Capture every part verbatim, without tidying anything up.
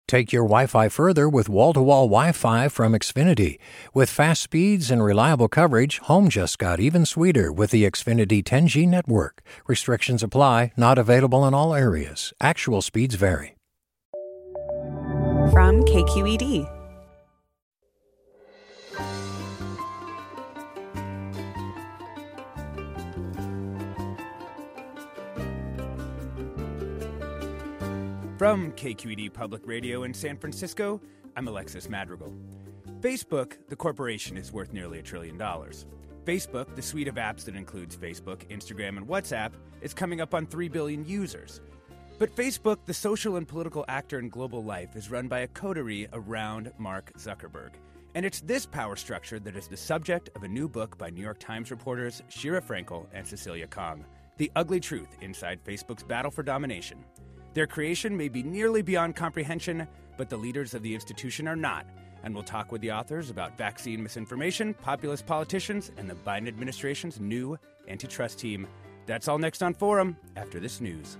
Take your Wi-Fi further with wall-to-wall Wi-Fi from Xfinity. With fast speeds and reliable coverage, home just got even sweeter with the Xfinity ten G network. Restrictions apply, not available in all areas. Actual speeds vary. From K Q E D. From K Q E D Public Radio in San Francisco, I'm Alexis Madrigal. Facebook, the corporation, is worth nearly a trillion dollars. Facebook, the suite of apps that includes Facebook, Instagram, and WhatsApp, is coming up on three billion users. But Facebook, the social and political actor in global life, is run by a coterie around Mark Zuckerberg. And it's this power structure that is the subject of a new book by New York Times reporters Shira Frankel and Cecilia Kong, The Ugly Truth Inside Facebook's Battle for Domination. Their creation may be nearly beyond comprehension, but the leaders of the institution are not. And we'll talk with the authors about vaccine misinformation, populist politicians, and the Biden administration's new antitrust team. That's all next on Forum after this news.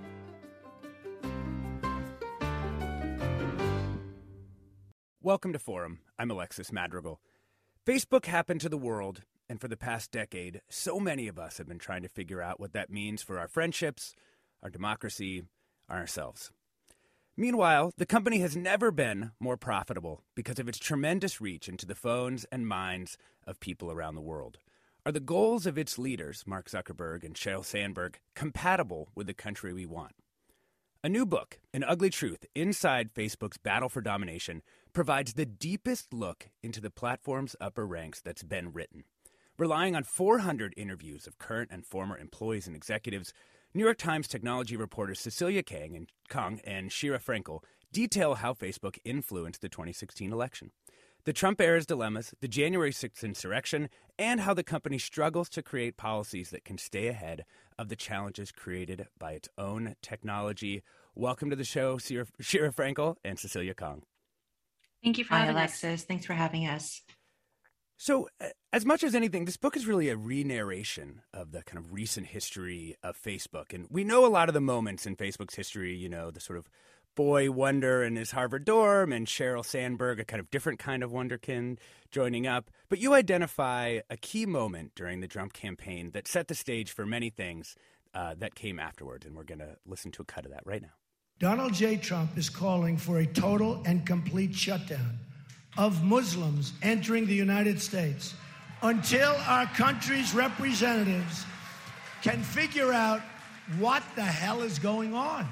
Welcome to Forum. I'm Alexis Madrigal. Facebook happened to the world, and for the past decade, so many of us have been trying to figure out what that means for our friendships, our democracy, ourselves. Meanwhile, the company has never been more profitable because of its tremendous reach into the phones and minds of people around the world. Are the goals of its leaders, Mark Zuckerberg and Sheryl Sandberg, compatible with the country we want? A new book, An Ugly Truth Inside Facebook's Battle for Domination, provides the deepest look into the platform's upper ranks that's been written. Relying on four hundred interviews of current and former employees and executives, New York Times technology reporters Cecilia Kang and Kong and Shira Frankel detail how Facebook influenced the twenty sixteen election, the Trump era's dilemmas, the January sixth insurrection, and how the company struggles to create policies that can stay ahead of the challenges created by its own technology. Welcome to the show, Shira, Shira Frankel and Cecilia Kong. Thank you for Hi, having Alexis. us. Thanks for having us. So, uh, as much as anything, this book is really a re-narration of the kind of recent history of Facebook. And we know a lot of the moments in Facebook's history, you know, the sort of boy wonder in his Harvard dorm and Sheryl Sandberg, a kind of different kind of wonderkin, joining up. But you identify a key moment during the Trump campaign that set the stage for many things uh, that came afterwards. And we're going to listen to a cut of that right now. Donald J. Trump is calling for a total and complete shutdown of Muslims entering the United States until our country's representatives can figure out what the hell is going on.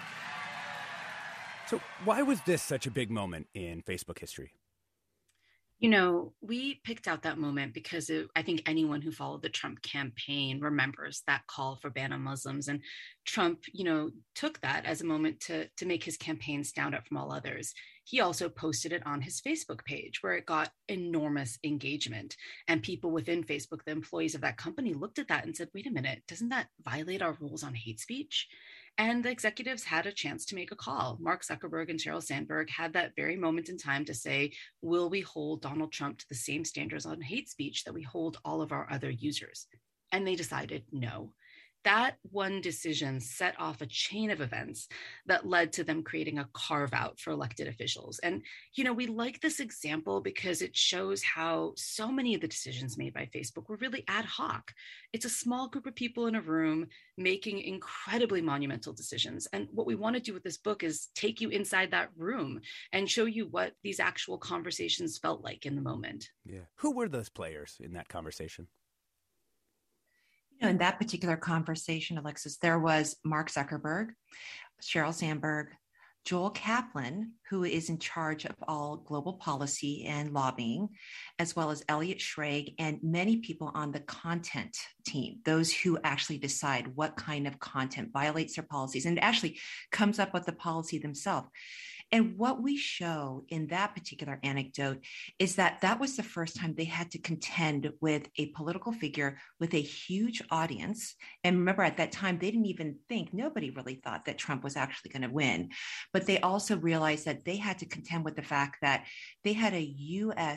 So why was this such a big moment in Facebook history? You know, we picked out that moment because it, I think anyone who followed the Trump campaign remembers that call for ban on Muslims. And Trump, you know, took that as a moment to, to make his campaign stand out from all others. He also posted it on his Facebook page where it got enormous engagement. And people within Facebook, the employees of that company, looked at that and said, wait a minute, doesn't that violate our rules on hate speech? And the executives had a chance to make a call. Mark Zuckerberg and Sheryl Sandberg had that very moment in time to say, will we hold Donald Trump to the same standards on hate speech that we hold all of our other users? And they decided no. That one decision set off a chain of events that led to them creating a carve out for elected officials. And, you know, we like this example because it shows how so many of the decisions made by Facebook were really ad hoc. It's a small group of people in a room making incredibly monumental decisions. And what we want to do with this book is take you inside that room and show you what these actual conversations felt like in the moment. Yeah. Who were those players in that conversation? In that particular conversation, Alexis, there was Mark Zuckerberg, Sheryl Sandberg, Joel Kaplan, who is in charge of all global policy and lobbying, as well as Elliot Schrage and many people on the content team, those who actually decide what kind of content violates their policies and actually comes up with the policy themselves. And what we show in that particular anecdote is that that was the first time they had to contend with a political figure with a huge audience. And remember, at that time, they didn't even think, nobody really thought that Trump was actually going to win. But they also realized that they had to contend with the fact that they had a U S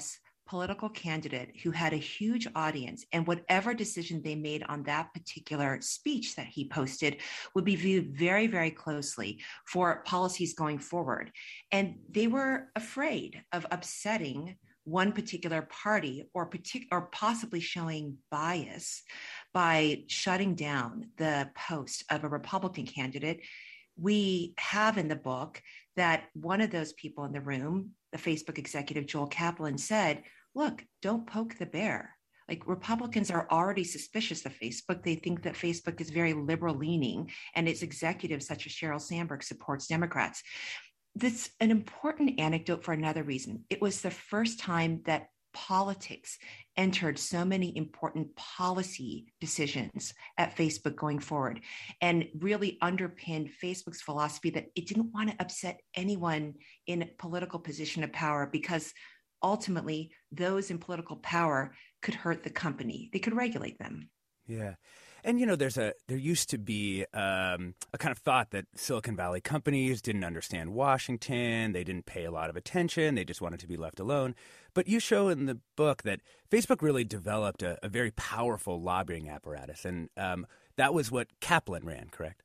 political candidate who had a huge audience, and whatever decision they made on that particular speech that he posted would be viewed very, very closely for policies going forward. And they were afraid of upsetting one particular party or partic- or possibly showing bias by shutting down the post of a Republican candidate. We have in the book that one of those people in the room, the Facebook executive Joel Kaplan, said, look, don't poke the bear. Like, Republicans are already suspicious of Facebook. They think that Facebook is very liberal leaning, and its executives such as Sheryl Sandberg supports Democrats. That's an important anecdote for another reason. It was the first time that politics entered so many important policy decisions at Facebook going forward, and really underpinned Facebook's philosophy that it didn't want to upset anyone in a political position of power, because ultimately those in political power could hurt the company. They could regulate them. Yeah. And, you know, there's a there used to be um, a kind of thought that Silicon Valley companies didn't understand Washington. They didn't pay a lot of attention. They just wanted to be left alone. But you show in the book that Facebook really developed a, a very powerful lobbying apparatus. And um, that was what Kaplan ran, correct?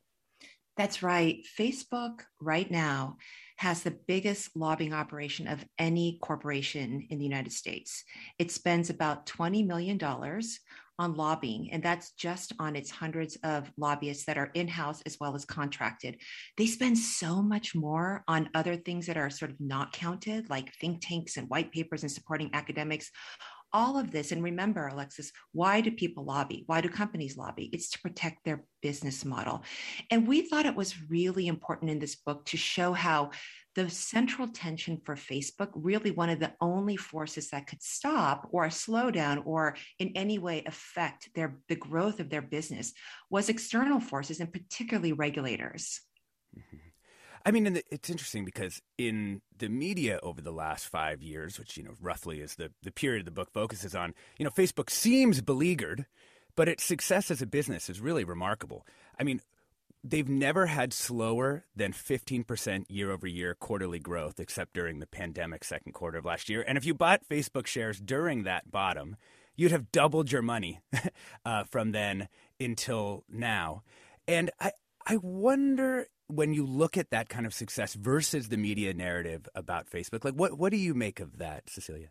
That's right. Facebook right now has the biggest lobbying operation of any corporation in the United States. It spends about twenty million dollars on lobbying, and that's just on its hundreds of lobbyists that are in-house as well as contracted. They spend so much more on other things that are sort of not counted, like think tanks and white papers and supporting academics. All of this, and remember, Alexis, why do people lobby? Why do companies lobby? It's to protect their business model. And we thought it was really important in this book to show how the central tension for Facebook, really one of the only forces that could stop or slow down or in any way affect their the growth of their business, was external forces, and particularly regulators. Mm-hmm. I mean, it's interesting because in the media over the last five years, which, you know, roughly is the, the period the book focuses on, you know, Facebook seems beleaguered, but its success as a business is really remarkable. I mean, they've never had slower than fifteen percent year over year quarterly growth, except during the pandemic second quarter of last year. And if you bought Facebook shares during that bottom, you'd have doubled your money uh, from then until now. And I, I wonder, when you look at that kind of success versus the media narrative about Facebook, like what, what do you make of that, Cecilia?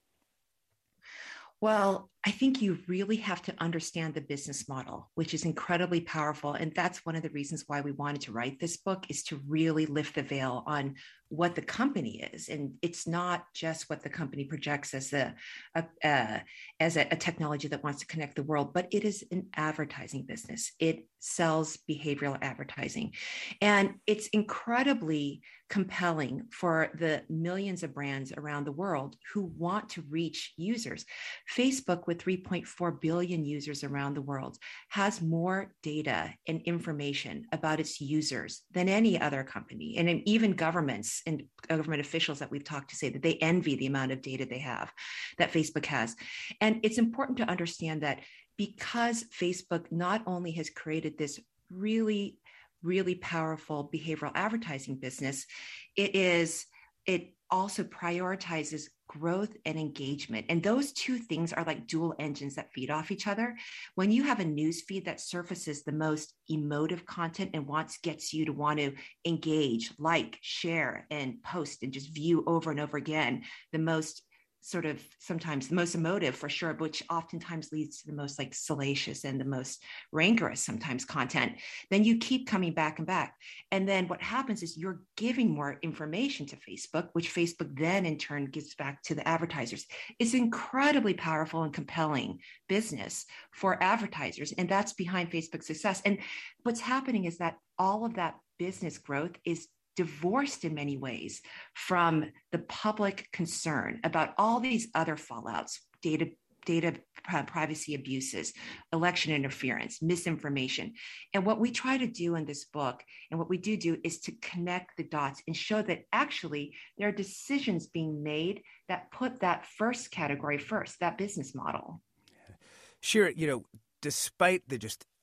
Well, I think you really have to understand the business model, which is incredibly powerful. And that's one of the reasons why we wanted to write this book, is to really lift the veil on what the company is. And it's not just what the company projects as a, a uh, as a, a technology that wants to connect the world, but it is an advertising business. It sells behavioral advertising. And it's incredibly compelling for the millions of brands around the world who want to reach users. Facebook, with three point four billion users around the world, has more data and information about its users than any other company. And even governments and government officials that we've talked to say that they envy the amount of data they have, that Facebook has. And it's important to understand that because Facebook not only has created this really, really powerful behavioral advertising business, it is, it also prioritizes growth and engagement. And those two things are like dual engines that feed off each other. When you have a news feed that surfaces the most emotive content and wants gets you to want to engage, like, share, and post, and just view over and over again the most sort of sometimes the most emotive, for sure, which oftentimes leads to the most like salacious and the most rancorous sometimes content, then you keep coming back and back. And then what happens is you're giving more information to Facebook, which Facebook then in turn gives back to the advertisers. It's incredibly powerful and compelling business for advertisers. And that's behind Facebook's success. And what's happening is that all of that business growth is divorced in many ways from the public concern about all these other fallouts, data, data privacy abuses, election interference, misinformation. And what we try to do in this book, and what we do do, is to connect the dots and show that actually there are decisions being made that put that first category first, that business model. Sure, you know, despite the just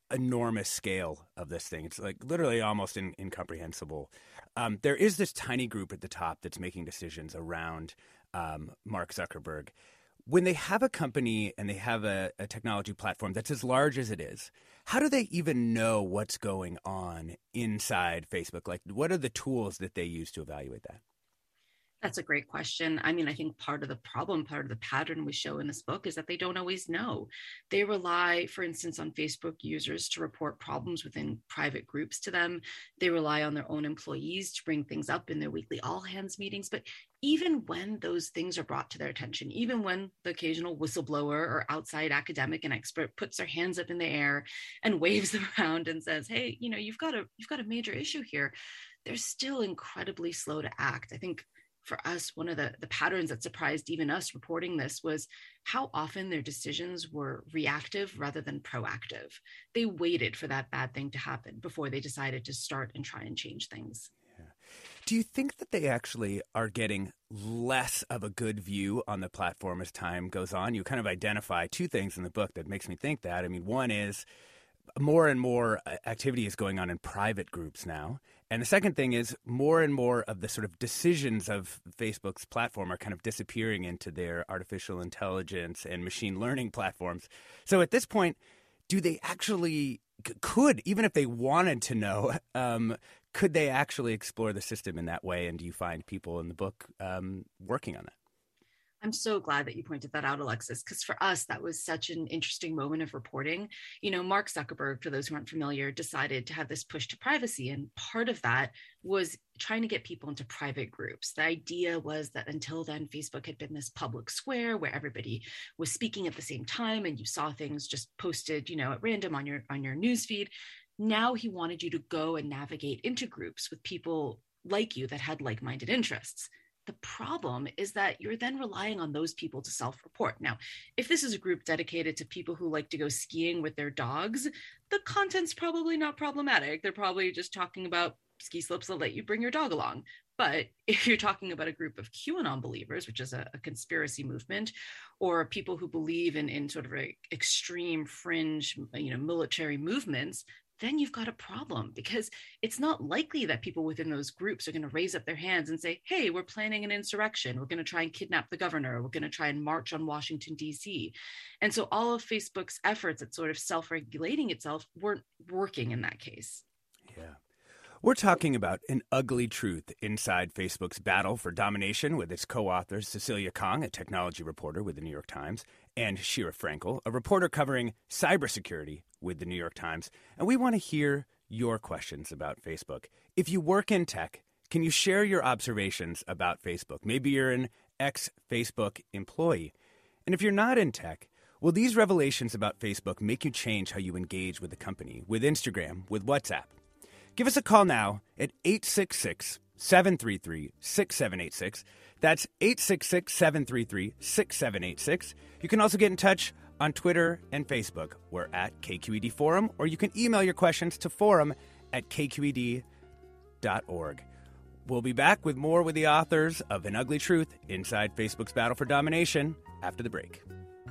enormous scale of this thing. It's like literally almost in, incomprehensible. Um, there is this tiny group at the top that's making decisions around um, Mark Zuckerberg. When they have a company and they have a, a technology platform that's as large as it is, how do they even know what's going on inside Facebook? Like, what are the tools that they use to evaluate that? That's a great question. I mean, I think part of the problem, part of the pattern we show in this book is that they don't always know. They rely, for instance, on Facebook users to report problems within private groups to them. They rely on their own employees to bring things up in their weekly all hands meetings. But even when those things are brought to their attention, even when the occasional whistleblower or outside academic and expert puts their hands up in the air and waves them around and says, hey, you know, you've got a, you've got a major issue here, they're still incredibly slow to act. I think for us, one of the, the patterns that surprised even us reporting this was how often their decisions were reactive rather than proactive. They waited for that bad thing to happen before they decided to start and try and change things. Yeah. Do you think that they actually are getting less of a good view on the platform as time goes on? You kind of identify two things in the book that makes me think that. I mean, one is more and more activity is going on in private groups now. And the second thing is more and more of the sort of decisions of Facebook's platform are kind of disappearing into their artificial intelligence and machine learning platforms. So at this point, do they actually could, even if they wanted to know, um, could they actually explore the system in that way? And do you find people in the book um, working on that? I'm so glad that you pointed that out, Alexis, because for us, that was such an interesting moment of reporting. You know, Mark Zuckerberg, for those who aren't familiar, decided to have this push to privacy. And part of that was trying to get people into private groups. The idea was that until then, Facebook had been this public square where everybody was speaking at the same time and you saw things just posted, you know, at random on your on your newsfeed. Now he wanted you to go and navigate into groups with people like you that had like-minded interests. The problem is that you're then relying on those people to self-report. Now, if this is a group dedicated to people who like to go skiing with their dogs, the content's probably not problematic. They're probably just talking about ski slopes that let you bring your dog along. But if you're talking about a group of QAnon believers, which is a, a conspiracy movement, or people who believe in, in sort of a extreme fringe, you know, military movements, then you've got a problem, because it's not likely that people within those groups are going to raise up their hands and say, hey, we're planning an insurrection. We're going to try and kidnap the governor. We're going to try and march on Washington, D C. And so all of Facebook's efforts at sort of self-regulating itself weren't working in that case. Yeah. We're talking about an ugly truth inside Facebook's battle for domination with its co-authors Cecilia Kang, a technology reporter with the New York Times, and Shira Frankel, a reporter covering cybersecurity with the New York Times. And we want to hear your questions about Facebook. If you work in tech, can you share your observations about Facebook? Maybe you're an ex-Facebook employee. And if you're not in tech, will these revelations about Facebook make you change how you engage with the company, with Instagram, with WhatsApp? Give us a call now at eight six six, seven three three, six seven eight six. That's eight six six, seven three three, six seven eight six. You can also get in touch on Twitter and Facebook. We're at K Q E D Forum, or you can email your questions to forum at k q e d dot org. We'll be back with more with the authors of An Ugly Truth Inside Facebook's Battle for Domination after the break.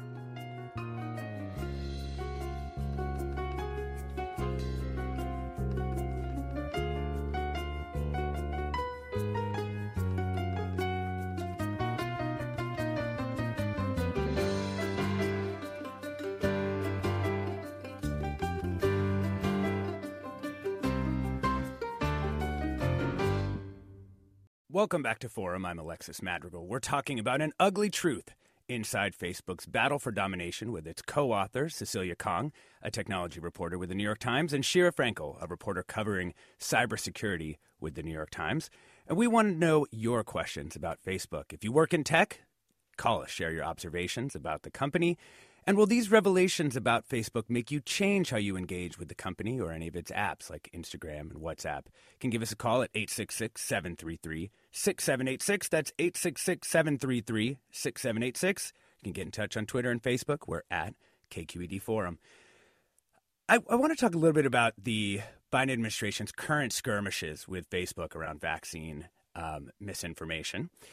Welcome back to Forum. I'm Alexis Madrigal. We're talking about An Ugly Truth inside Facebook's battle for domination with its co-author, Cecilia Kang, a technology reporter with the New York Times, and Shira Frankel, a reporter covering cybersecurity with the New York Times. And we want to know your questions about Facebook. If you work in tech, call us, share your observations about the company. And will these revelations about Facebook make you change how you engage with the company or any of its apps like Instagram and WhatsApp? You can give us a call at eight six six, seven three three, six seven eight six. That's eight six six, seven three three, six seven eight six. You can get in touch on Twitter and Facebook. We're at K Q E D Forum. I, I want to talk a little bit about the Biden administration's current skirmishes with Facebook around vaccine um, misinformation.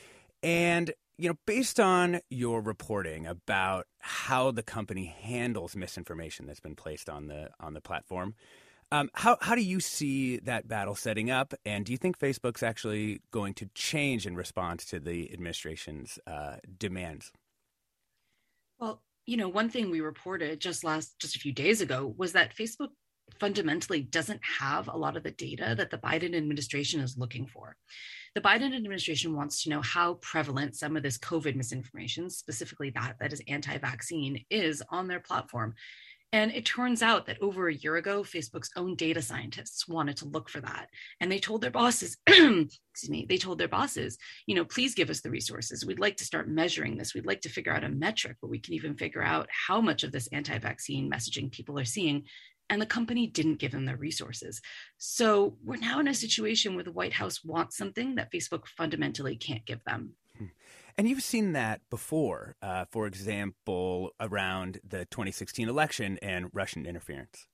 And, you know, based on your reporting about how the company handles misinformation that's been placed on the on the platform, um, how how do you see that battle setting up? And do you think Facebook's actually going to change in response to the administration's uh, demands? Well, you know, one thing we reported just last just a few days ago was that Facebook fundamentally doesn't have a lot of the data that the Biden administration is looking for. The Biden administration wants to know how prevalent some of this COVID misinformation, specifically that that is anti-vaccine, is on their platform. And it turns out that over a year ago, Facebook's own data scientists wanted to look for that. And they told their bosses, excuse me, they told their bosses, you know, please give us the resources. We'd like to start measuring this. We'd like to figure out a metric where we can even figure out how much of this anti-vaccine messaging people are seeing. And the company didn't give them the resources. So we're now in a situation where the White House wants something that Facebook fundamentally can't give them. And you've seen that before, uh, for example, around the twenty sixteen election and Russian interference.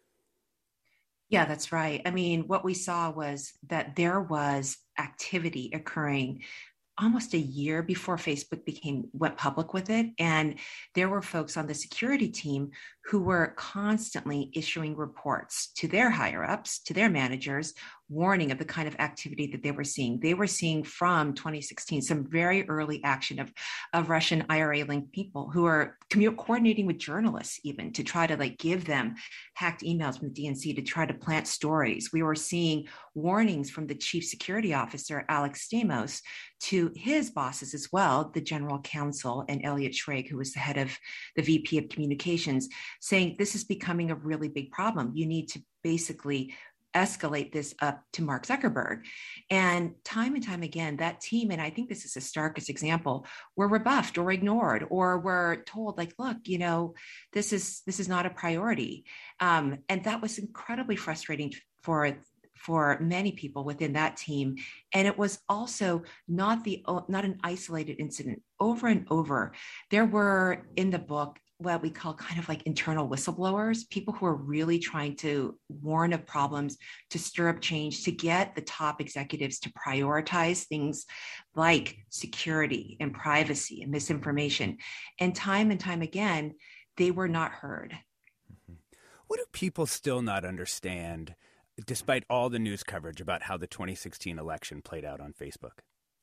Yeah, that's right. I mean, what we saw was that there was activity occurring almost a year before Facebook became went public with it. And there were folks on the security team who were constantly issuing reports to their higher ups, to their managers, warning of the kind of activity that they were seeing. They were seeing from twenty sixteen some very early action of, of Russian I R A-linked people who are commu- coordinating with journalists even to try to like give them hacked emails from the D N C to try to plant stories. We were seeing warnings from the chief security officer, Alex Stamos, to his bosses as well, the general counsel and Elliot Schrage, who was the head of the V P of communications, saying this is becoming a really big problem. You need to basically escalate this up to Mark Zuckerberg. And time and time again, that team, and I think this is the starkest example, were rebuffed or ignored, or were told like, look, you know, this is this is not a priority. Um, and that was incredibly frustrating for for many people within that team. And it was also not the not an isolated incident. Over and over, there were in the book what we call kind of like internal whistleblowers, people who are really trying to warn of problems, to stir up change, to get the top executives to prioritize things like security and privacy and misinformation. And time and time again, they were not heard. Mm-hmm. What do people still not understand, despite all the news coverage about how the twenty sixteen election played out on Facebook?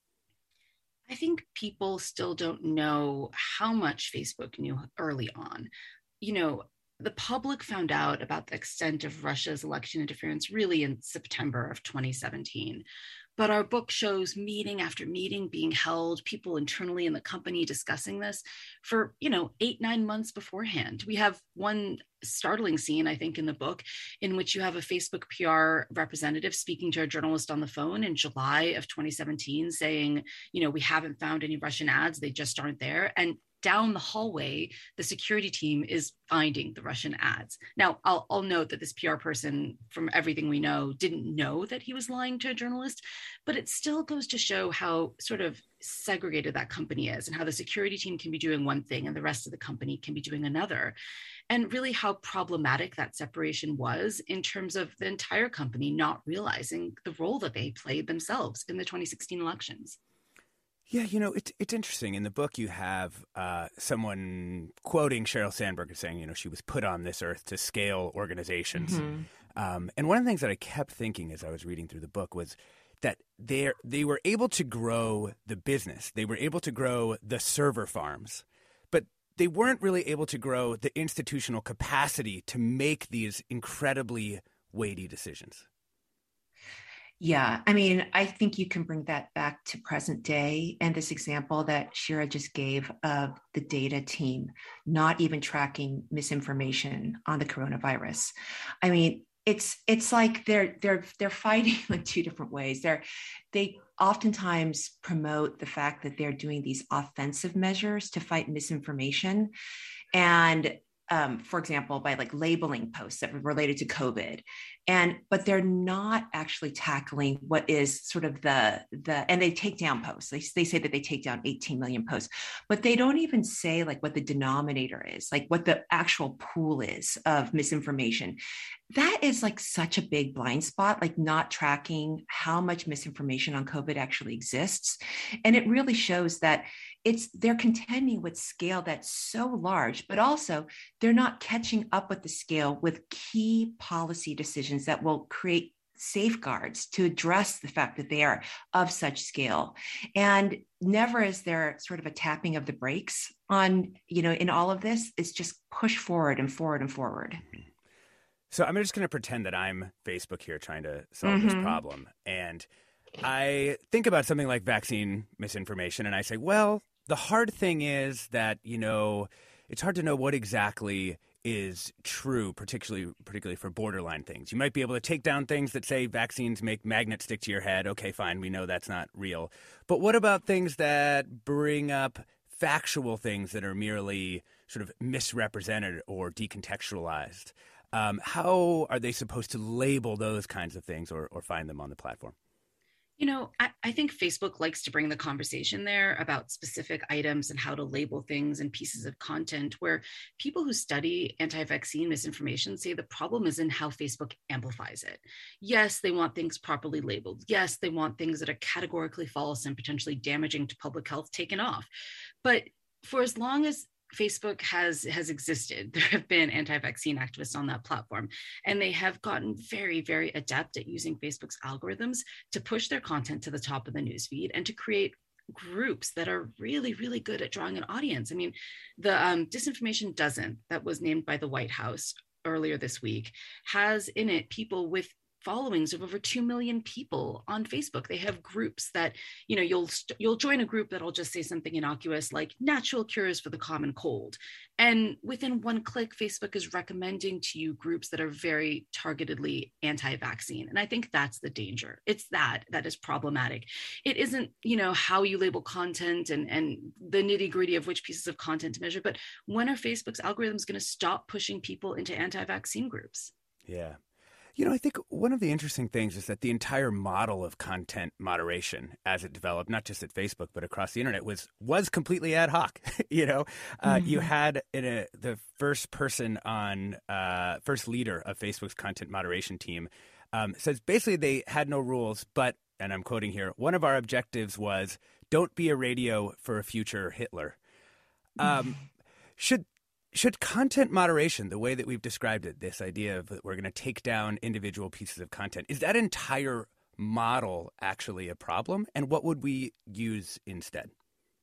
I think people still don't know how much Facebook knew early on. You know, the public found out about the extent of Russia's election interference really in September of twenty seventeen. But our book shows meeting after meeting being held, people internally in the company discussing this for, you know, eight, nine months beforehand. We have one startling scene, I think, in the book in which you have a Facebook P R representative speaking to a journalist on the phone in July of twenty seventeen saying, you know, we haven't found any Russian ads. They just aren't there. And down the hallway, the security team is finding the Russian ads. Now, I'll, I'll note that this P R person, from everything we know, didn't know that he was lying to a journalist, but it still goes to show how sort of segregated that company is and how the security team can be doing one thing and the rest of the company can be doing another. And really how problematic that separation was in terms of the entire company not realizing the role that they played themselves in the twenty sixteen elections. Yeah, you know, it's it's interesting. In the book, you have uh, someone quoting Sheryl Sandberg as saying, you know, she was put on this earth to scale organizations. Mm-hmm. Um, and one of the things that I kept thinking as I was reading through the book was that they they were able to grow the business. They were able to grow the server farms, but they weren't really able to grow the institutional capacity to make these incredibly weighty decisions. Yeah, I mean, I think you can bring that back to present day. And this example that Shira just gave of the data team not even tracking misinformation on the coronavirus. I mean, it's it's like they're they're they're fighting like two different ways. They're they oftentimes promote the fact that they're doing these offensive measures to fight misinformation. And Um, for example, by like labeling posts that were related to COVID, and but they're not actually tackling what is sort of the the and they take down posts. They they say that they take down eighteen million posts, but they don't even say like what the denominator is, like what the actual pool is of misinformation. that is like such a big blind spot, like not tracking how much misinformation on COVID actually exists. And it really shows that it's they're contending with scale that's so large, but also they're not catching up with the scale with key policy decisions that will create safeguards to address the fact that they are of such scale. And never is there sort of a tapping of the brakes on, you know, in all of this. It's just push forward and forward and forward. So I'm just going to pretend that I'm Facebook here trying to solve Mm-hmm. this problem. And I think about something like vaccine misinformation, and I say, well, the hard thing is that, you know, it's hard to know what exactly is true, particularly particularly for borderline things. You might be able to take down things that say vaccines make magnets stick to your head. Okay, fine, we know that's not real. But what about things that bring up factual things that are merely sort of misrepresented or decontextualized? Um, how are they supposed to label those kinds of things or, or find them on the platform? You know, I, I think Facebook likes to bring the conversation there about specific items and how to label things and pieces of content, where people who study anti-vaccine misinformation say the problem is in how Facebook amplifies it. Yes, they want things properly labeled. Yes, they want things that are categorically false and potentially damaging to public health taken off. But for as long as Facebook has has existed, there have been anti-vaccine activists on that platform, and they have gotten very, very adept at using Facebook's algorithms to push their content to the top of the newsfeed and to create groups that are really, really good at drawing an audience. I mean, the um, Disinformation Dozen that was named by the White House earlier this week has in it people with followings of over two million people on Facebook. They have groups that, you know, you'll you'll join a group that'll just say something innocuous like natural cures for the common cold. And within one click, Facebook is recommending to you groups that are very targetedly anti-vaccine. And I think that's the danger. It's that that is problematic. It isn't, you know, how you label content and, and the nitty gritty of which pieces of content to measure, but when are Facebook's algorithms going to stop pushing people into anti-vaccine groups? Yeah. You know, I think one of the interesting things is that the entire model of content moderation as it developed, not just at Facebook, but across the internet, was was completely ad hoc. you know, uh, mm-hmm. you had in a, the first person on, uh, first leader of Facebook's content moderation team um, says basically they had no rules, but, and I'm quoting here, one of our objectives was don't be a radio for a future Hitler. Um, should Should content moderation, the way that we've described it, this idea of that we're going to take down individual pieces of content, is that entire model actually a problem? And what would we use instead?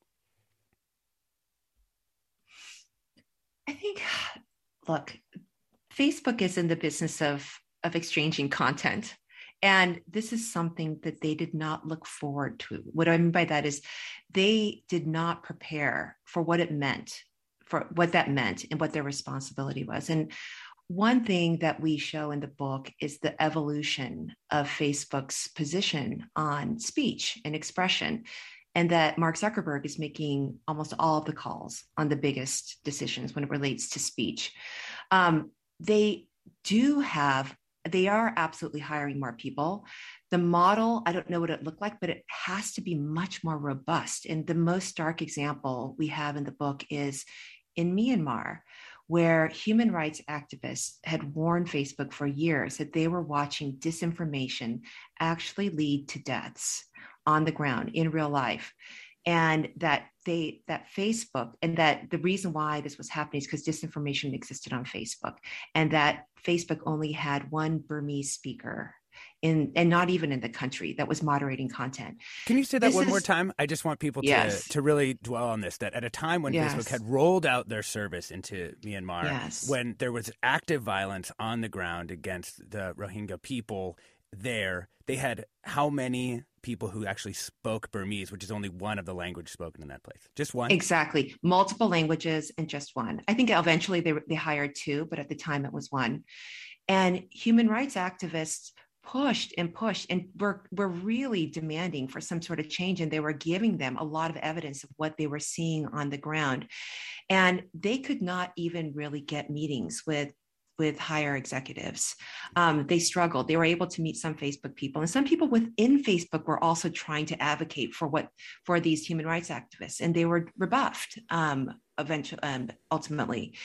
I think, look, Facebook is in the business of, of exchanging content. And this is something that they did not look forward to. What I mean by that is they did not prepare for what it meant for what that meant and what their responsibility was. And one thing that we show in the book is the evolution of Facebook's position on speech and expression, and that Mark Zuckerberg is making almost all of the calls on the biggest decisions when it relates to speech. Um, they do have, they are absolutely hiring more people. The model, I don't know what it looked like, but it has to be much more robust. And the most stark example we have in the book is in Myanmar, where human rights activists had warned Facebook for years that they were watching disinformation actually lead to deaths on the ground in real life. And that they, that Facebook, and that the reason why this was happening is because disinformation existed on Facebook, and that Facebook only had one Burmese speaker in, and not even in the country, that was moderating content. Can you say that This one is, more time? I just want people to, yes. to really dwell on this, that at a time when yes. Facebook had rolled out their service into Myanmar, yes. when there was active violence on the ground against the Rohingya people there, they had how many people who actually spoke Burmese, which is only one of the languages spoken in that place? Just one? Exactly. Multiple languages and just one. I think eventually they, they hired two, but at the time it was one. And human rights activists pushed and pushed and were, were really demanding for some sort of change. And they were giving them a lot of evidence of what they were seeing on the ground. And they could not even really get meetings with with higher executives. Um, they struggled. They were able to meet some Facebook people, and some people within Facebook were also trying to advocate for what for these human rights activists, and they were rebuffed um, eventually, um, ultimately.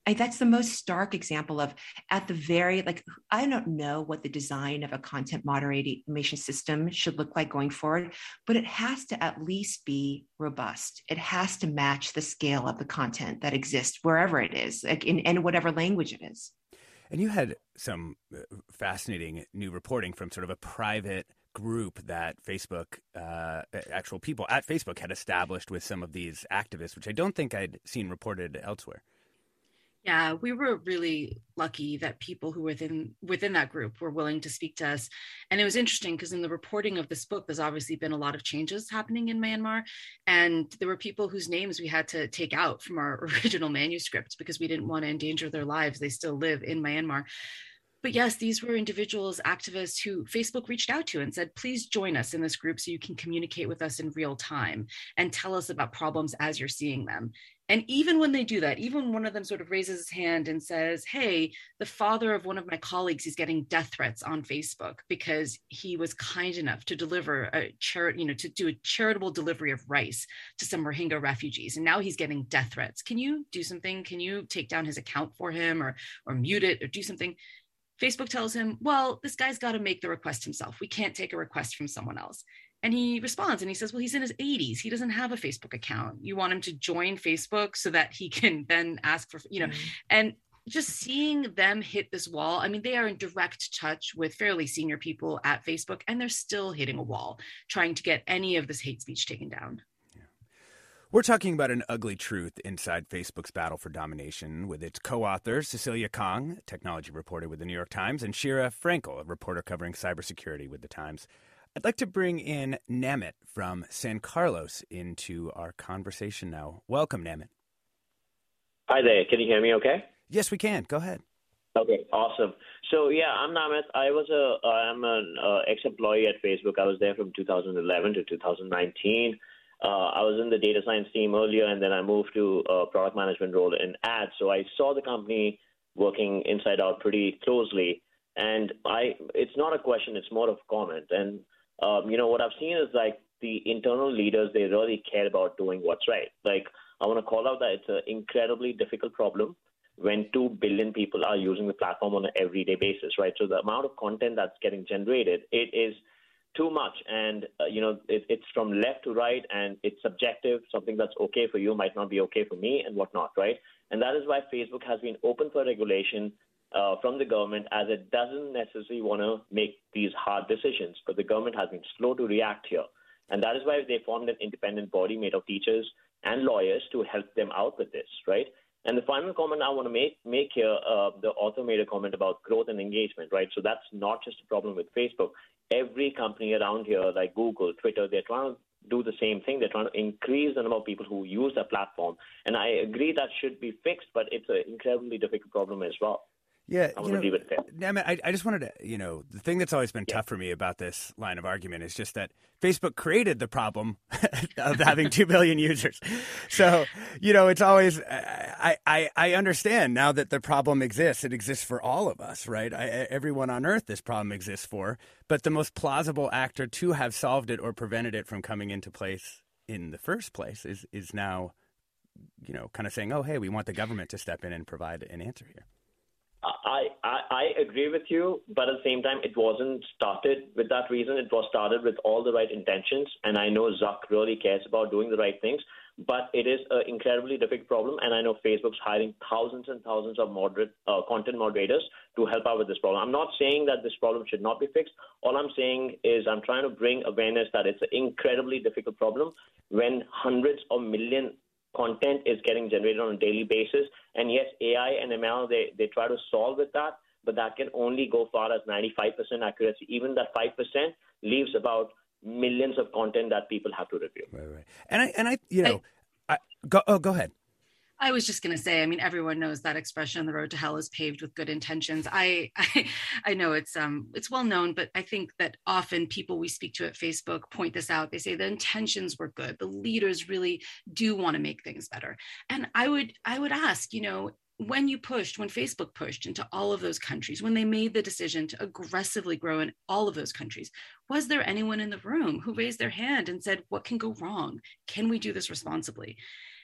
I, that's the most stark example of at the very, like, I don't know what the design of a content moderation system should look like going forward, but it has to at least be robust. It has to match the scale of the content that exists wherever it is, like in, in whatever language it is. And you had some fascinating new reporting from sort of a private group that Facebook, uh, actual people at Facebook had established with some of these activists, which I don't think I'd seen reported elsewhere. Yeah, we were really lucky that people who were within within that group were willing to speak to us. And it was interesting because in the reporting of this book, there's obviously been a lot of changes happening in Myanmar. And there were people whose names we had to take out from our original manuscript because we didn't want to endanger their lives. They still live in Myanmar. But yes, these were individuals, activists who Facebook reached out to and said, please join us in this group so you can communicate with us in real time and tell us about problems as you're seeing them. And even when they do that, even one of them sort of raises his hand and says, hey, the father of one of my colleagues is getting death threats on Facebook because he was kind enough to deliver a charity, you know, to do a charitable delivery of rice to some Rohingya refugees. And now he's getting death threats. Can you do something? Can you take down his account for him or, or mute it or do something? Facebook tells him, well, this guy's got to make the request himself. We can't take a request from someone else. And he responds and he says, well, he's in his eighties. He doesn't have a Facebook account. You want him to join Facebook so that he can then ask for, you know, mm-hmm. and just seeing them hit this wall. I mean, they are in direct touch with fairly senior people at Facebook, and they're still hitting a wall, trying to get any of this hate speech taken down. We're talking about an ugly truth inside Facebook's battle for domination with its co-authors, Cecilia Kang, technology reporter with the New York Times, and Shira Frankel, a reporter covering cybersecurity with the Times. I'd like to bring in Namit from San Carlos into our conversation now. Welcome, Namit. Hi there. Can you hear me okay? Yes, we can. Go ahead. Okay, awesome. So, yeah, I'm Namit. I was a, I'm an uh, ex-employee at Facebook. I was there from two thousand eleven to two thousand nineteen. Uh, I was in the data science team earlier, and then I moved to a product management role in ads. So I saw the company working inside out pretty closely. And I, it's not a question, it's more of a comment. And, um, you know, what I've seen is like the internal leaders, they really care about doing what's right. Like, I want to call out that it's an incredibly difficult problem when two billion people are using the platform on an everyday basis, right? So the amount of content that's getting generated, it is too much. And, uh, you know, it, it's from left to right, and it's subjective. Something that's okay for you might not be okay for me and whatnot, right? And that is why Facebook has been open for regulation uh, from the government, as it doesn't necessarily want to make these hard decisions. But the government has been slow to react here. And that is why they formed an independent body made of teachers and lawyers to help them out with this, right? And the final comment I want to make make here, uh, the author made a comment about growth and engagement, right? So that's not just a problem with Facebook. Every company around here, like Google, Twitter, they're trying to do the same thing. They're trying to increase the number of people who use the platform. And I agree that should be fixed, but it's an incredibly difficult problem as well. Yeah, I want to leave it there. Damn it, I, I just wanted to, you know, the thing that's always been yeah. tough for me about this line of argument is just that Facebook created the problem of having two billion users. So, you know, it's always, I, I, I understand now that the problem exists. It exists for all of us, right? I, everyone on earth this problem exists for. But the most plausible actor to have solved it or prevented it from coming into place in the first place is, is now, you know, kind of saying, oh, hey, we want the government to step in and provide an answer here. I, I, I agree with you, but at the same time, it wasn't started with that reason. It was started with all the right intentions, and I know Zuck really cares about doing the right things, but it is an incredibly difficult problem, and I know Facebook's hiring thousands and thousands of moderate uh, content moderators to help out with this problem. I'm not saying that this problem should not be fixed. All I'm saying is I'm trying to bring awareness that it's an incredibly difficult problem when hundreds of million content is getting generated on a daily basis. And yes, A I and M L, they, they try to solve with that, but that can only go far as ninety-five percent accuracy. Even that five percent leaves about millions of content that people have to review. Right, right. And I, and I, you know, I, I, go, oh, go ahead. I was just going to say, I mean, everyone knows that expression, the road to hell is paved with good intentions. I, I I know it's um it's well known, but I think that often people we speak to at Facebook point this out. They say the intentions were good. The leaders really do want to make things better. And I would I would ask, you know, when you pushed, when Facebook pushed into all of those countries, when they made the decision to aggressively grow in all of those countries, was there anyone in the room who raised their hand and said, what can go wrong? Can we do this responsibly?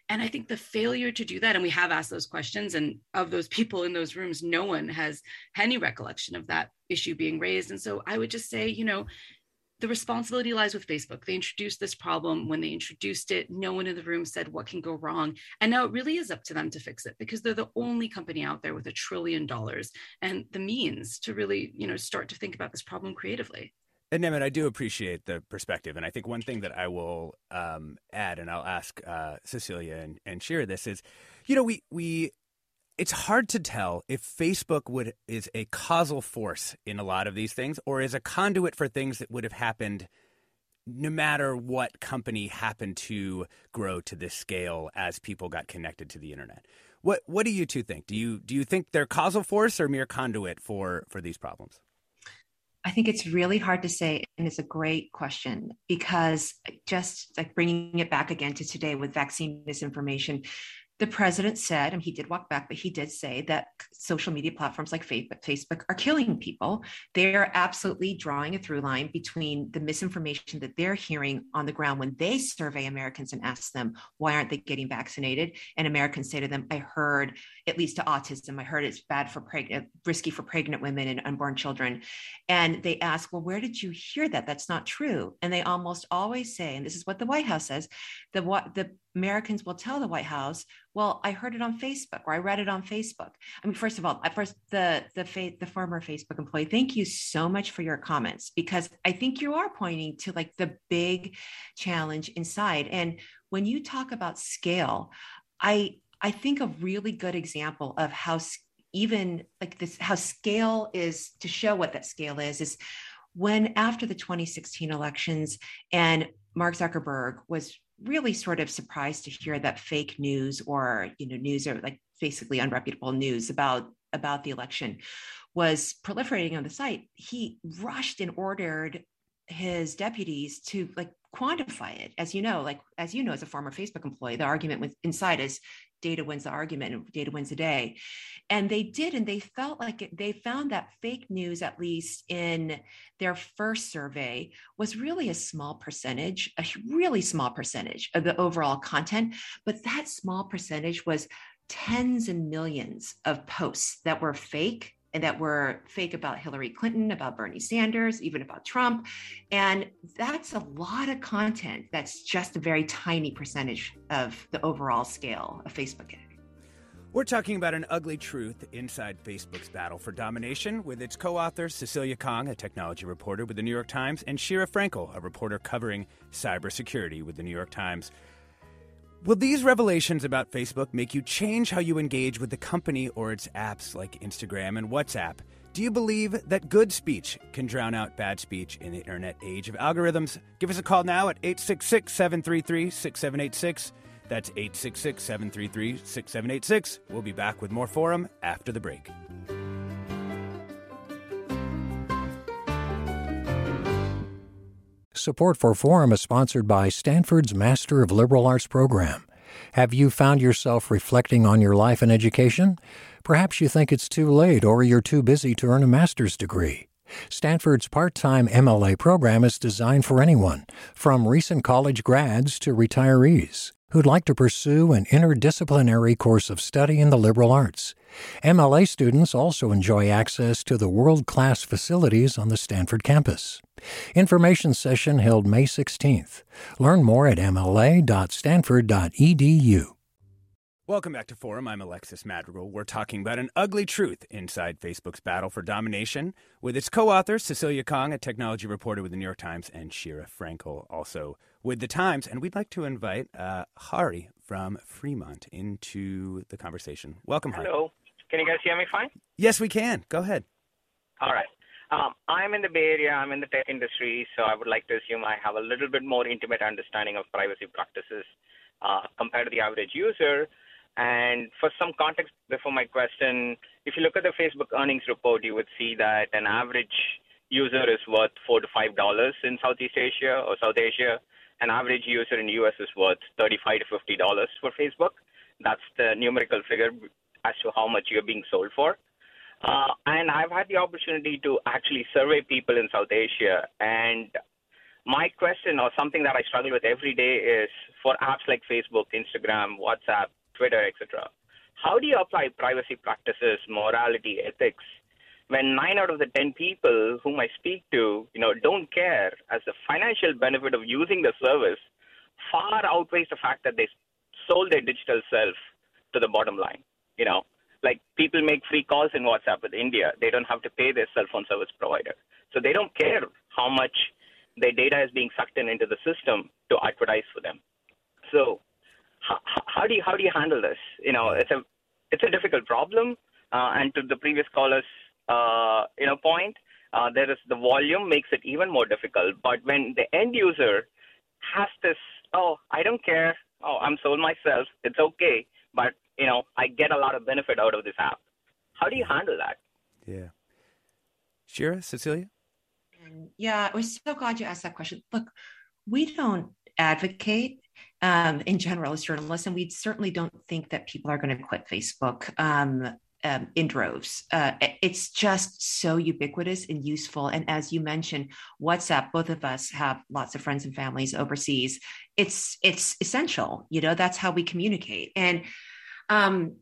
And I think the failure to do that, and we have asked those questions, and of those people in those rooms, no one has any recollection of that issue being raised. And so I would just say, you know, the responsibility lies with Facebook. They introduced this problem. When they introduced it, no one in the room said what can go wrong. And now it really is up to them to fix it, because they're the only company out there with a trillion dollars and the means to really, you know, start to think about this problem creatively. And Nemeth, I do appreciate the perspective. And I think one thing that I will um, add, and I'll ask uh, Cecilia and, and Shira this is, you know, we we it's hard to tell if Facebook would is a causal force in a lot of these things, or is a conduit for things that would have happened no matter what company happened to grow to this scale as people got connected to the internet. What what do you two think? Do you do you think they're causal force or mere conduit for for these problems? I think it's really hard to say, and it's a great question, because just like bringing it back again to today with vaccine misinformation, the president said, and he did walk back, but he did say that social media platforms like Facebook are killing people. They're absolutely drawing a through line between the misinformation that they're hearing on the ground when they survey Americans and ask them, why aren't they getting vaccinated? And Americans say to them, I heard, at least to autism, I heard it's bad for pregnant, risky for pregnant women and unborn children. And they ask, well, where did you hear that? That's not true. And they almost always say, and this is what the White House says, the what the Americans will tell the White House, well, I heard it on Facebook, or I read it on Facebook. I mean, first of all, first the the the former Facebook employee, thank you so much for your comments, because I think you are pointing to like the big challenge inside. And when you talk about scale, I I think a really good example of how even like this, how scale is, to show what that scale is, is when after the twenty sixteen elections and Mark Zuckerberg was really sort of surprised to hear that fake news, or, you know, news, or like basically unreputable news about, about the election was proliferating on the site. He rushed and ordered his deputies to like quantify it. As you know, like, as you know, as a former Facebook employee, the argument with inside is data wins the argument and data wins the day. And they did, and they felt like it, they found that fake news, at least in their first survey, was really a small percentage, a really small percentage of the overall content. But that small percentage was tens and millions of posts that were fake, and that were fake about Hillary Clinton, about Bernie Sanders, even about Trump. And that's a lot of content. That's just a very tiny percentage of the overall scale of Facebook. We're talking about an ugly truth inside Facebook's battle for domination with its co-authors, Cecilia Kong, a technology reporter with the New York Times, and Shira Frankel, a reporter covering cybersecurity with the New York Times. Will these revelations about Facebook make you change how you engage with the company or its apps like Instagram and WhatsApp? Do you believe that good speech can drown out bad speech in the internet age of algorithms? Give us a call now at eight six six, seven three three, six seven eight six. That's eight six six, seven three three, six seven eight six. We'll be back with more Forum after the break. Support for Forum is sponsored by Stanford's Master of Liberal Arts program. Have you found yourself reflecting on your life and education? Perhaps you think it's too late, or you're too busy to earn a master's degree. Stanford's part-time M L A program is designed for anyone, from recent college grads to retirees, who'd like to pursue an interdisciplinary course of study in the liberal arts. M L A students also enjoy access to the world-class facilities on the Stanford campus. Information session held May sixteenth. Learn more at m l a dot stanford dot e d u. Welcome back to Forum. I'm Alexis Madrigal. We're talking about an ugly truth inside Facebook's battle for domination with its co-authors, Cecilia Kong, a technology reporter with the New York Times, and Shira Frankel, also with the Times. And we'd like to invite uh, Hari from Fremont into the conversation. Welcome, Hari. Hello. Can you guys hear me fine? Yes, we can. Go ahead. All right. Um, I'm in the Bay Area. I'm in the tech industry, so I would like to assume I have a little bit more intimate understanding of privacy practices uh, compared to the average user. And for some context before my question, if you look at the Facebook earnings report, you would see that an average user is worth four to five dollars in Southeast Asia or South Asia. An average user in the U S is worth thirty-five to fifty dollars for Facebook. That's the numerical figure as to how much you're being sold for. Uh, and I've had the opportunity to actually survey people in South Asia, and my question, or something that I struggle with every day, is for apps like Facebook, Instagram, WhatsApp, Twitter, et cetera. How do you apply privacy practices, morality, ethics, when nine out of the ten people whom I speak to, you know, don't care, as the financial benefit of using the service far outweighs the fact that they sold their digital self to the bottom line? You know, like people make free calls in WhatsApp with India. They don't have to pay their cell phone service provider. So they don't care how much their data is being sucked in into the system to advertise for them. So how, how do you how do you handle this? You know, it's a it's a difficult problem. Uh, and to the previous caller's uh, you know point, uh, there is the volume makes it even more difficult. But when the end user has this, oh, I don't care. Oh, I'm sold myself. It's okay. But you know, I get a lot of benefit out of this app. How do you handle that? Yeah. Shira, Cecilia? Yeah, we're so glad you asked that question. Look, we don't advocate um, in general as journalists, and we certainly don't think that people are going to quit Facebook um, um, in droves. Uh, it's just so ubiquitous and useful. And as you mentioned, WhatsApp, both of us have lots of friends and families overseas. It's it's essential. You know, that's how we communicate. And um,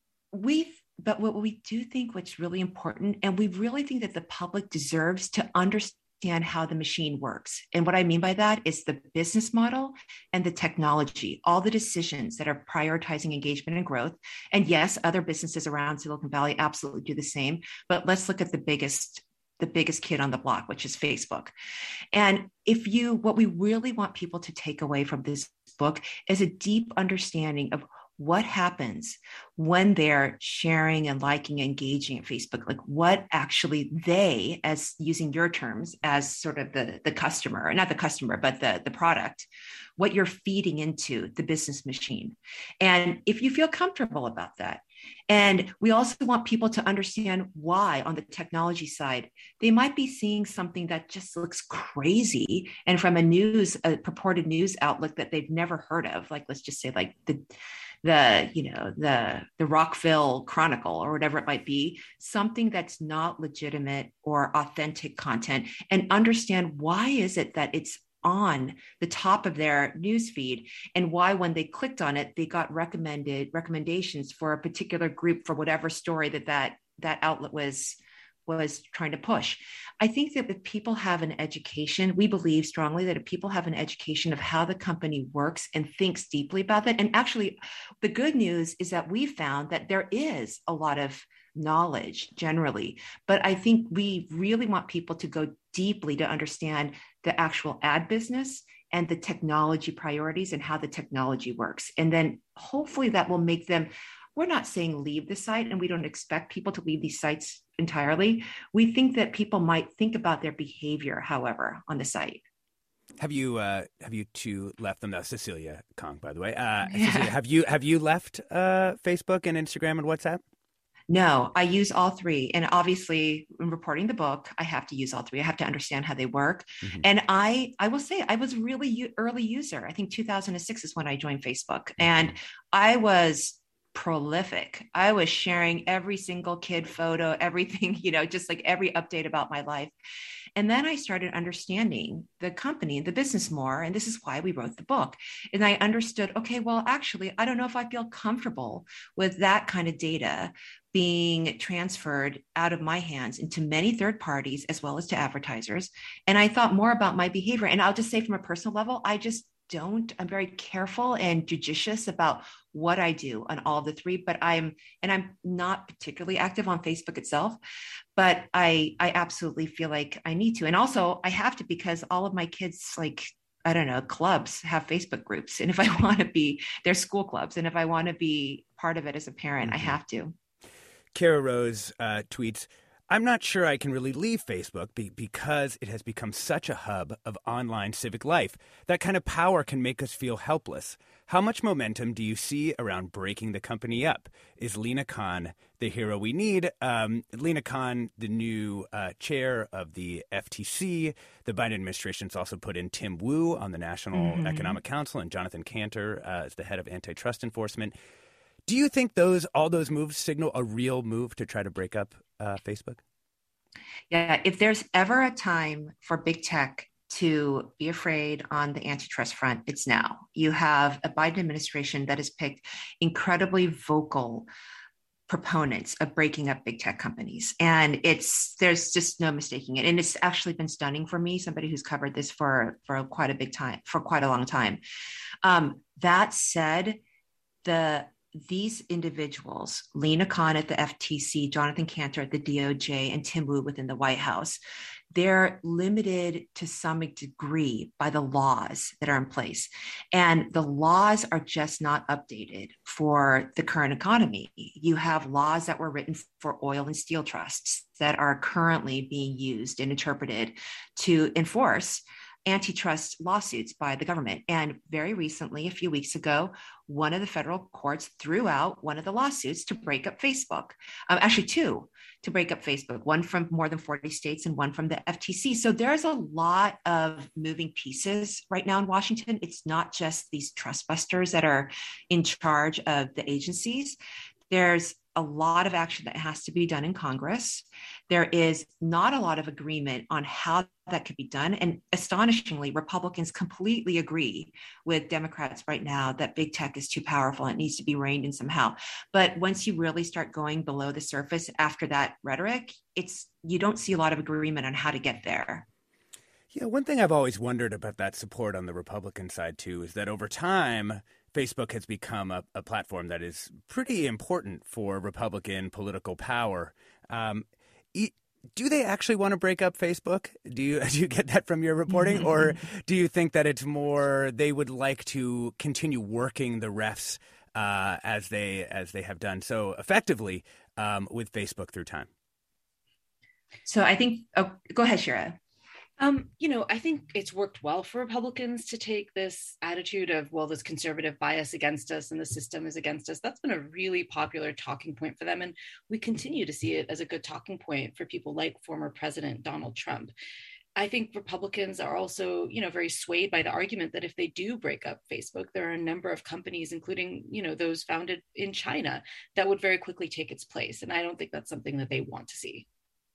we But what we do think what's really important, and we really think that the public deserves to understand how the machine works. And what I mean by that is the business model and the technology, all the decisions that are prioritizing engagement and growth. And yes, other businesses around Silicon Valley absolutely do the same. But let's look at the biggest the biggest kid on the block, which is Facebook. And if you, what we really want people to take away from this book is a deep understanding of what happens when they're sharing and liking, engaging at Facebook, like what actually they, as using your terms, as sort of the, the customer, not the customer, but the, the product, what you're feeding into the business machine. And if you feel comfortable about that, and we also want people to understand why on the technology side, they might be seeing something that just looks crazy. And from a news, a purported news outlet that they've never heard of, like, let's just say like the, the, you know, the, the Rockville Chronicle or whatever it might be, something that's not legitimate or authentic content, and understand why is it that it's on the top of their newsfeed, and why when they clicked on it, they got recommended recommendations for a particular group for whatever story that that, that outlet was was trying to push. I think that if people have an education, we believe strongly that if people have an education of how the company works and thinks deeply about that, and actually the good news is that we found that there is a lot of knowledge generally, but I think we really want people to go deeply to understand the actual ad business and the technology priorities and how the technology works. And then hopefully that will make them, we're not saying leave the site, and we don't expect people to leave these sites entirely. We think that people might think about their behavior, however, on the site. Have you uh, have you two left them? That's Cecilia Kong, by the way. Uh, Yeah. Cecilia, have you have you left uh, Facebook and Instagram and WhatsApp? No, I use all three. And obviously in reporting the book, I have to use all three. I have to understand how they work. Mm-hmm. And I, I will say I was really u- early user. I think two thousand six is when I joined Facebook, and I was prolific. I was sharing every single kid photo, everything, you know, just like every update about my life. And then I started understanding the company, the business more. And this is why we wrote the book. And I understood, okay, well, actually, I don't know if I feel comfortable with that kind of data being transferred out of my hands into many third parties, as well as to advertisers. And I thought more about my behavior. And I'll just say from a personal level, I just don't, I'm very careful and judicious about what I do on all the three, but I'm, and I'm not particularly active on Facebook itself, but I, I absolutely feel like I need to. And also I have to, because all of my kids, like, I don't know, clubs have Facebook groups. And if I want to be, they're school clubs. And if I want to be part of it as a parent, mm-hmm. I have to. Kara Rose uh, tweets, I'm not sure I can really leave Facebook be- because it has become such a hub of online civic life. That kind of power can make us feel helpless. How much momentum do you see around breaking the company up? Is Lina Khan the hero we need? Um, Lina Khan, the new uh, chair of the F T C. The Biden administration's also put in Tim Wu on the National mm-hmm. Economic Council, and Jonathan Cantor uh, as the head of antitrust enforcement. Do you think those all those moves signal a real move to try to break up uh, Facebook? Yeah, if there's ever a time for big tech to be afraid on the antitrust front, it's now. You have a Biden administration that has picked incredibly vocal proponents of breaking up big tech companies. And it's, there's just no mistaking it. And it's actually been stunning for me, somebody who's covered this for, for quite a big time, for quite a long time. Um, that said, the these individuals, Lina Khan at the F T C, Jonathan Kanter at the D O J, and Tim Wu within the White House, they're limited to some degree by the laws that are in place. And the laws are just not updated for the current economy. You have laws that were written for oil and steel trusts that are currently being used and interpreted to enforce antitrust lawsuits by the government. And very recently, a few weeks ago, one of the federal courts threw out one of the lawsuits to break up Facebook. Um, actually, two to break up Facebook, one from more than forty states and one from the F T C. So there's a lot of moving pieces right now in Washington. It's not just these trust busters that are in charge of the agencies. There's a lot of action that has to be done in Congress. There is not a lot of agreement on how that could be done. And astonishingly, Republicans completely agree with Democrats right now that big tech is too powerful and it needs to be reined in somehow. But once you really start going below the surface after that rhetoric, it's you don't see a lot of agreement on how to get there. Yeah, one thing I've always wondered about that support on the Republican side, too, is that over time, Facebook has become a, a platform that is pretty important for Republican political power. Um, e- do they actually want to break up Facebook? Do you do you get that from your reporting? Or do you think that it's more they would like to continue working the refs uh, as they as they have done so effectively um, with Facebook through time? So I think, oh, go ahead, Shira. Um, you know, I think it's worked well for Republicans to take this attitude of, well, this conservative bias against us and the system is against us. That's been a really popular talking point for them. And we continue to see it as a good talking point for people like former President Donald Trump. I think Republicans are also, you know, very swayed by the argument that if they do break up Facebook, there are a number of companies, including, you know, those founded in China, that would very quickly take its place. And I don't think that's something that they want to see.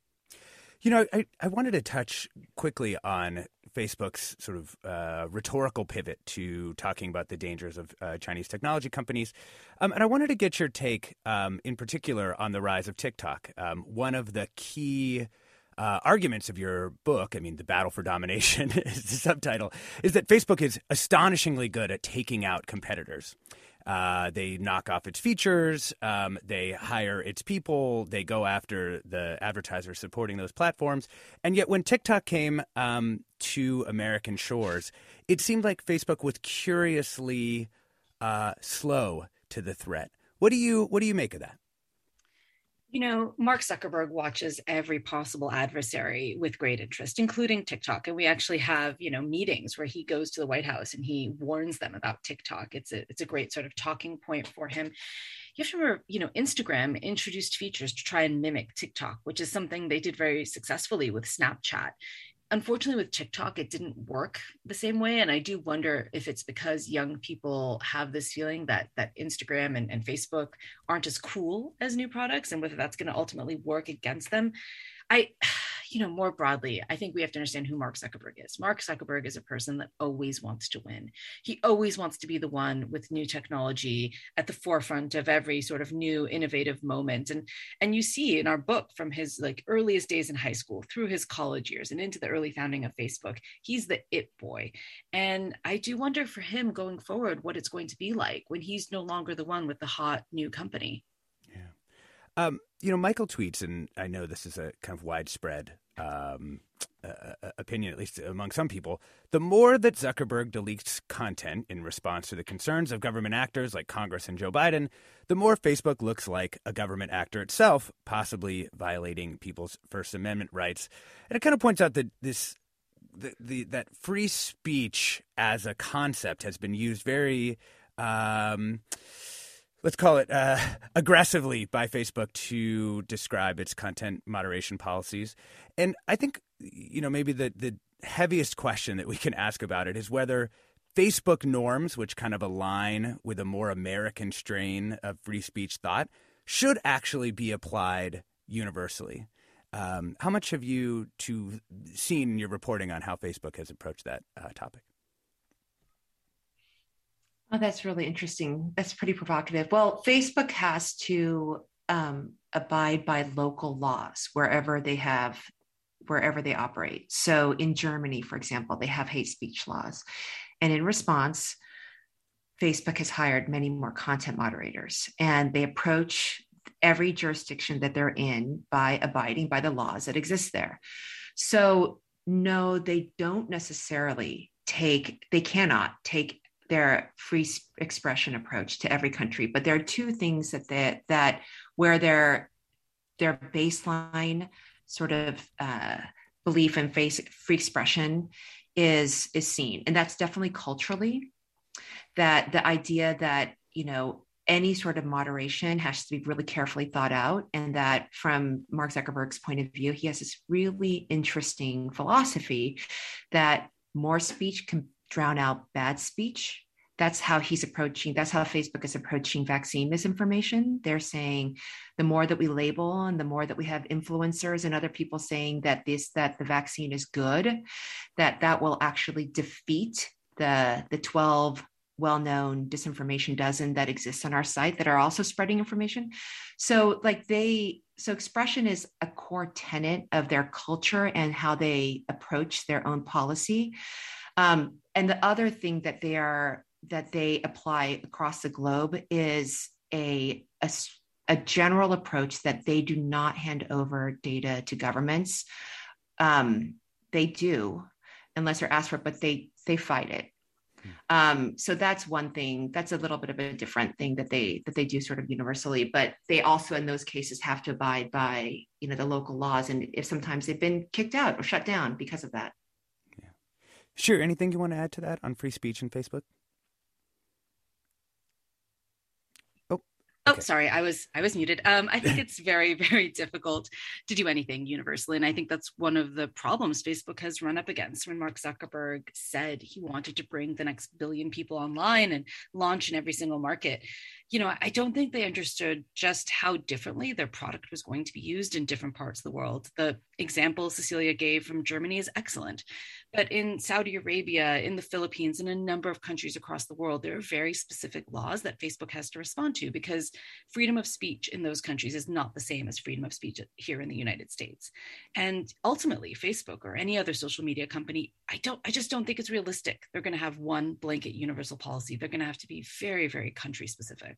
You know, I, I wanted to touch quickly on Facebook's sort of uh, rhetorical pivot to talking about the dangers of uh, Chinese technology companies. Um, and I wanted to get your take um, in particular on the rise of TikTok. Um, one of the key uh, arguments of your book, I mean, The Battle for Domination is the subtitle, is that Facebook is astonishingly good at taking out competitors. Uh, they knock off its features, um, they hire its people, they go after the advertisers supporting those platforms. And yet when TikTok came um, to American shores, it seemed like Facebook was curiously uh, slow to the threat. What do you what do you make of that? You know, Mark Zuckerberg watches every possible adversary with great interest, including TikTok. And we actually have, you know, meetings where he goes to the White House and he warns them about TikTok. It's a, it's a great sort of talking point for him. You have to remember, you know, Instagram introduced features to try and mimic TikTok, which is something they did very successfully with Snapchat. Unfortunately, with TikTok, it didn't work the same way. And I do wonder if it's because young people have this feeling that that Instagram and, and Facebook aren't as cool as new products, and whether that's going to ultimately work against them. I, you know, more broadly, I think we have to understand who Mark Zuckerberg is. Mark Zuckerberg is a person that always wants to win. He always wants to be the one with new technology at the forefront of every sort of new innovative moment. And, and you see in our book from his like earliest days in high school through his college years and into the early founding of Facebook, he's the it boy. And I do wonder for him going forward, what it's going to be like when he's no longer the one with the hot new company. Um, you know, Michael tweets, and I know this is a kind of widespread um, uh, opinion, at least among some people, the more that Zuckerberg deletes content in response to the concerns of government actors like Congress and Joe Biden, the more Facebook looks like a government actor itself, possibly violating people's First Amendment rights. And it kind of points out that this the, the that free speech as a concept has been used very um, let's call it uh, aggressively by Facebook to describe its content moderation policies. And I think, you know, maybe the, the heaviest question that we can ask about it is whether Facebook norms, which kind of align with a more American strain of free speech thought, should actually be applied universally. Um, how much have you to seen in your reporting on how Facebook has approached that uh, topic? Oh, that's really interesting. That's pretty provocative. Well, Facebook has to um, abide by local laws wherever they have, wherever they operate. So in Germany, for example, they have hate speech laws. And in response, Facebook has hired many more content moderators, and they approach every jurisdiction that they're in by abiding by the laws that exist there. So no, they don't necessarily take, they cannot take their free expression approach to every country, but there are two things that they, that where their their baseline sort of uh, belief in face, free expression is is seen, and that's definitely culturally. That the idea that you know any sort of moderation has to be really carefully thought out, and that from Mark Zuckerberg's point of view, he has this really interesting philosophy that more speech can drown out bad speech. That's how he's approaching, that's how Facebook is approaching vaccine misinformation. They're saying the more that we label and the more that we have influencers and other people saying that this, that the vaccine is good, that that will actually defeat the, the twelve well-known disinformation dozen that exists on our site that are also spreading information. So like they, so expression is a core tenet of their culture and how they approach their own policy. Um, and the other thing that they are that they apply across the globe is a, a, a general approach that they do not hand over data to governments. Um, they do, unless they're asked for it, but they they fight it. Um, so that's one thing. That's a little bit of a different thing that they that they do sort of universally. But they also, in those cases, have to abide by you know the local laws, and if sometimes they've been kicked out or shut down because of that. Yeah. Sure. Anything you want to add to that on free speech and Facebook? Oh, sorry, I was I was muted. Um, I think it's very, very difficult to do anything universally. And I think that's one of the problems Facebook has run up against when Mark Zuckerberg said he wanted to bring the next billion people online and launch in every single market. You know, I don't think they understood just how differently their product was going to be used in different parts of the world. The example Cecilia gave from Germany is excellent. But in Saudi Arabia, in the Philippines, and a number of countries across the world, there are very specific laws that Facebook has to respond to because freedom of speech in those countries is not the same as freedom of speech here in the United States. And ultimately, Facebook or any other social media company, I don't, I just don't think it's realistic. They're going to have one blanket universal policy. They're going to have to be very, very country specific.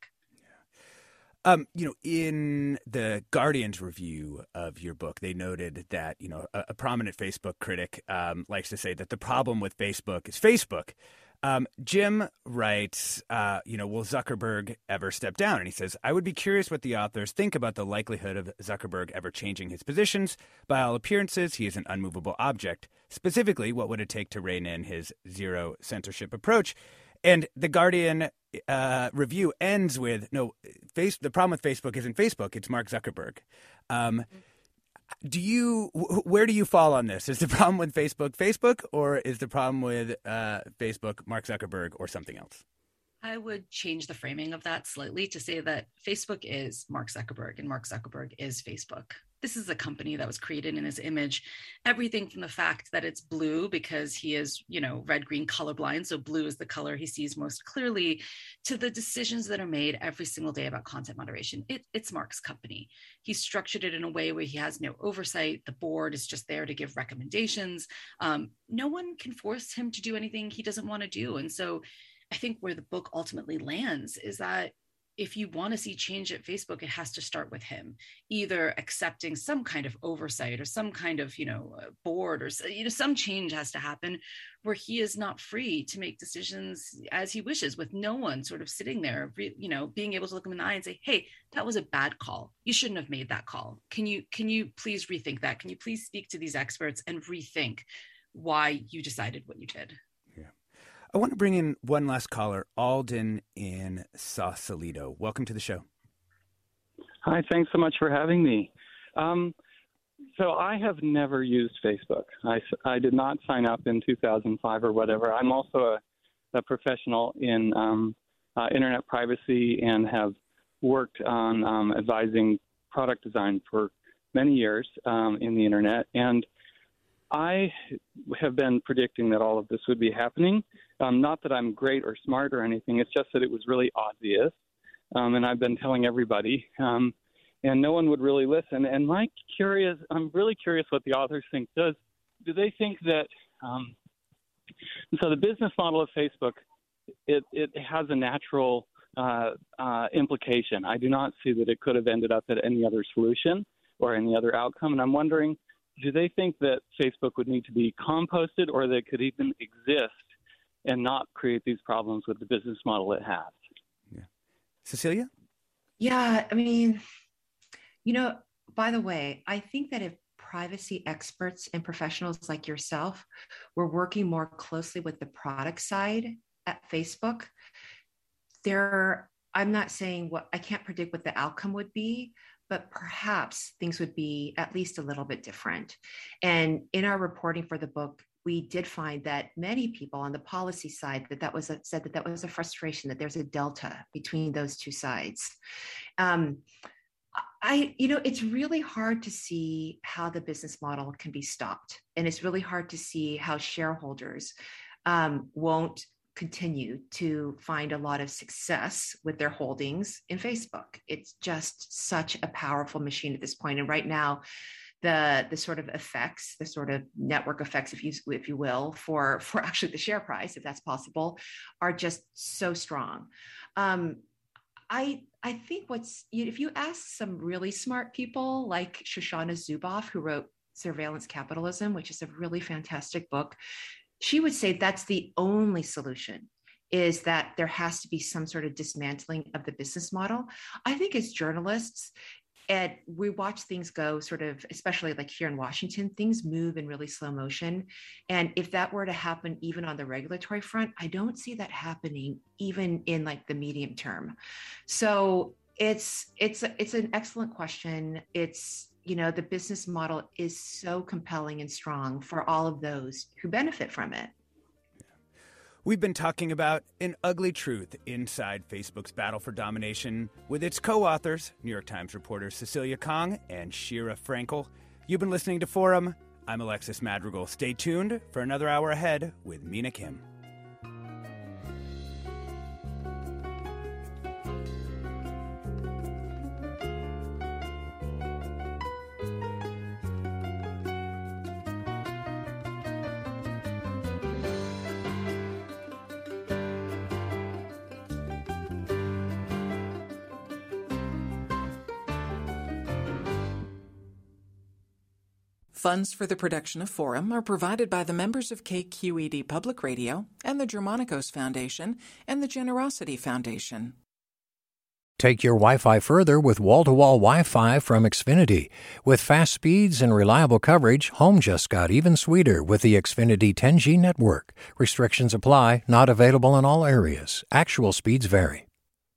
Um, you know, in the Guardian's review of your book, they noted that, you know, a, a prominent Facebook critic um, likes to say that the problem with Facebook is Facebook. Um, Jim writes, uh, you know, will Zuckerberg ever step down? And he says, I would be curious what the authors think about the likelihood of Zuckerberg ever changing his positions. By all appearances, he is an unmovable object. Specifically, what would it take to rein in his zero censorship approach? And the Guardian uh, review ends with, no, face, the problem with Facebook isn't Facebook, it's Mark Zuckerberg. Um, do you, where do you fall on this? Is the problem with Facebook Facebook, or is the problem with uh, Facebook Mark Zuckerberg, or something else? I would change the framing of that slightly to say that Facebook is Mark Zuckerberg and Mark Zuckerberg is Facebook. This is a company that was created in his image. Everything from the fact that it's blue because he is, you know, red-green colorblind, so blue is the color he sees most clearly, to the decisions that are made every single day about content moderation. It, it's Mark's company. He's structured it in a way where he has no oversight. The board is just there to give recommendations. Um, no one can force him to do anything he doesn't want to do. And so I think where the book ultimately lands is that if you want to see change at Facebook, it has to start with him, either accepting some kind of oversight or some kind of, you know, board or, you know, some change has to happen where he is not free to make decisions as he wishes, with no one sort of sitting there, you know, being able to look him in the eye and say, hey, that was a bad call. You shouldn't have made that call. Can you, can you please rethink that? Can you please speak to these experts and rethink why you decided what you did? I want to bring in one last caller, Alden in Sausalito. Welcome to the show. Hi, thanks so much for having me. Um, so I have never used Facebook. I, I did not sign up in two thousand five or whatever. I'm also a, a professional in um, uh, internet privacy and have worked on um, advising product design for many years um, in the internet, and I have been predicting that all of this would be happening. Um, not that I'm great or smart or anything. It's just that it was really obvious, um, and I've been telling everybody, um, and no one would really listen. And my curious, I'm really curious what the authors think. Does do they think that? Um, so the business model of Facebook, it it has a natural uh, uh, implication. I do not see that it could have ended up at any other solution or any other outcome, and I'm wondering, do they think that Facebook would need to be composted, or that it could even exist and not create these problems with the business model it has? Yeah. Cecilia? Yeah, I mean, you know, by the way, I think that if privacy experts and professionals like yourself were working more closely with the product side at Facebook, there, I'm not saying what, I can't predict what the outcome would be, but perhaps things would be at least a little bit different. And in our reporting for the book, we did find that many people on the policy side that that was a, said that that was a frustration, that there's a delta between those two sides. Um, I, you know, it's really hard to see how the business model can be stopped, and it's really hard to see how shareholders um, won't continue to find a lot of success with their holdings in Facebook. It's just such a powerful machine at this point. And right now, the the sort of effects, the sort of network effects, if you if you will, for for actually the share price, if that's possible, are just so strong. Um, I I think what's, if you ask some really smart people like Shoshana Zuboff, who wrote Surveillance Capitalism, which is a really fantastic book, she would say that's the only solution, is that there has to be some sort of dismantling of the business model. I think as journalists, and we watch things go sort of, especially like here in Washington, things move in really slow motion. And if that were to happen even on the regulatory front, I don't see that happening even in like the medium term. So it's it's it's an excellent question. It's, you know, the business model is so compelling and strong for all of those who benefit from it. We've been talking about An Ugly Truth Inside Facebook's Battle for Domination with its co-authors, New York Times reporters Cecilia Kong and Shira Frankel. You've been listening to Forum. I'm Alexis Madrigal. Stay tuned for another hour ahead with Mina Kim. Funds for the production of Forum are provided by the members of K Q E D Public Radio and the Germanicos Foundation and the Generosity Foundation. Take your Wi-Fi further with wall-to-wall Wi-Fi from Xfinity. With fast speeds and reliable coverage, home just got even sweeter with the Xfinity ten G network. Restrictions apply, not available in all areas. Actual speeds vary.